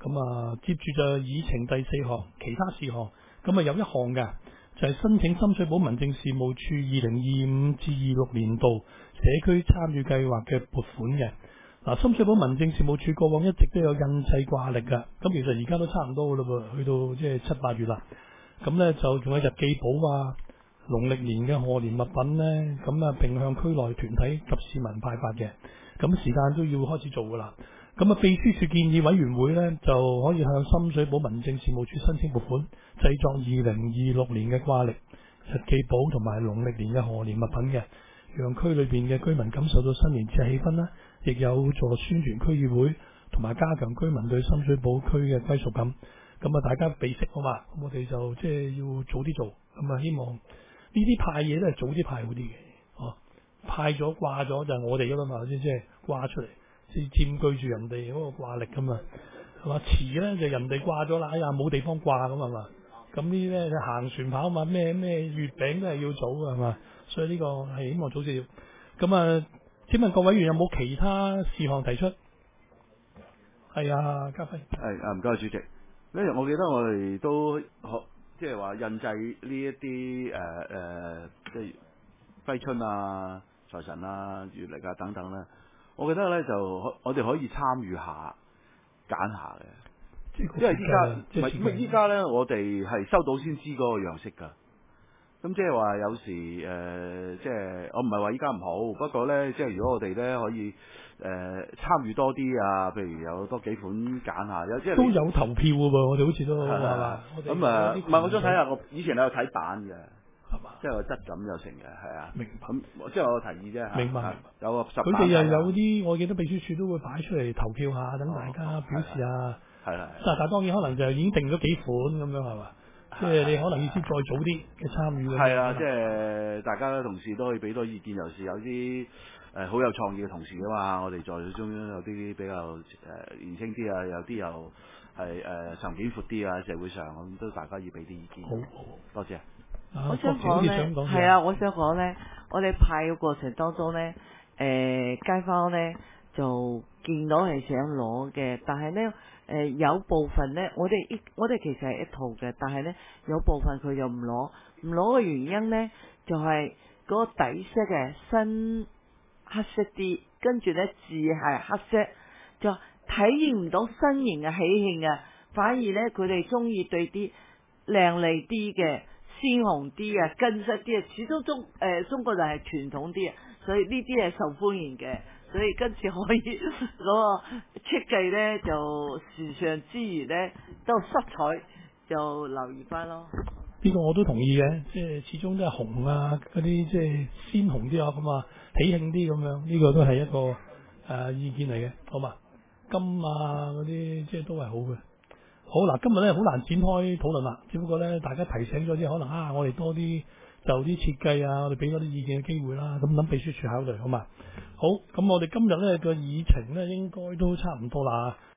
咁啊，接住就議程第4項其他事項，咁啊有一項嘅就係申請深水埗民政事務處2025至26年度社區參與計劃嘅撥款嘅。嗱，深水埗民政事務處過往一直都有印製掛曆㗎，咁其實而家都差唔多㗎嘞噃，去到即係7、8月啦。咁咧就仲有日記簿啊、農曆年嘅賀年物品咧，咁啊並向區內團體及市民派發嘅。咁時間都要開始做㗎啦。咁啊，秘書處建議委員會咧就可以向深水埗民政事務處申請撥款，製作2026年嘅掛曆、日記簿同埋農曆年嘅賀年物品嘅，讓區裏邊嘅居民感受到新年節氣氛啦，亦有助宣傳區議會同埋加強居民對深水埗區嘅歸屬感。咁啊，大家備識好嘛？咁我哋就即係要早啲做。咁啊，希望呢啲派嘢都係早啲派好啲嘅。哦，派咗掛咗就係我哋㗎啦嘛，即係掛出嚟，即係佔據住人哋嗰個掛曆㗎嘛，係嘛？遲咧就人哋掛咗啦，哎呀冇地方掛咁係嘛？咁呢啲咧行船跑嘛，咩月餅都係要早㗎係嘛？所以呢個係希望早啲要。咁啊，請問各位議員有冇其他事項提出？係啊，家輝。 係唔該主席。因為我記得我哋都即係話印製呢一啲即係揮春啊、財神啊、月曆啊等等咧，我記得咧就我哋可以參與下揀下嘅，因為依家咧我哋係收到先知嗰個樣式㗎。咁即係話有時即係我唔係話依家唔好，不過咧即係如果我哋咧可以參與多啲啊，譬如有多幾款揀下，有即係都有投票㗎噃，我哋好似都係嘛？ 咁啊，唔係我想睇下，我以前有睇版嘅， 係嘛？ 即係個質感有成嘅，係啊。 明白。 咁即係我個提議啫。 明白。 有個10版。 佢哋又有啲，我記得秘書處都會擺出嚟投票下，等大家表示下。 係啦。 但係當然可能就已經定咗幾款咁樣係嘛？即係你可能意思再早啲嘅參與。 係啊，即係大家同事都可以俾多意見，尤其是有啲好有創意嘅同事啊嘛，我哋在中央有啲比較年輕啲啊，有啲又係層面闊啲啊，社會上咁都大家要俾啲意見。 好， 多謝。 我想講咧，係啊，我想講咧，我哋派嘅過程當中咧，街坊咧就見到係想攞嘅，但係咧有部分咧，我哋其實係一套嘅，但係咧有部分佢就唔攞嘅原因咧，就係嗰個底色嘅深黑色啲，跟住咧字係黑色，就體驗唔到新年嘅喜慶啊，反而咧佢哋中意對啲靚麗啲嘅。鮮紅啲啊，根質啲啊，始終中國人係傳統啲啊，所以呢啲係受歡迎嘅，所以今次可以嗰個設計咧就時尚之餘咧，都色彩就留意翻咯。 呢個我都同意嘅，即係始終都係紅啊，嗰啲即係鮮紅啲啊咁啊，喜慶啲咁樣，呢個都係一個意見嚟嘅，好嘛？金啊嗰啲即係都係好嘅。好嗱，今日咧好難展開討論啦，只不過咧大家提醒咗啲，可能我哋多啲就啲設計啊，我哋俾多啲意見嘅機會啦，咁諗秘書處考慮好嘛？好，咁我哋今日咧個議程咧應該都差唔多啦。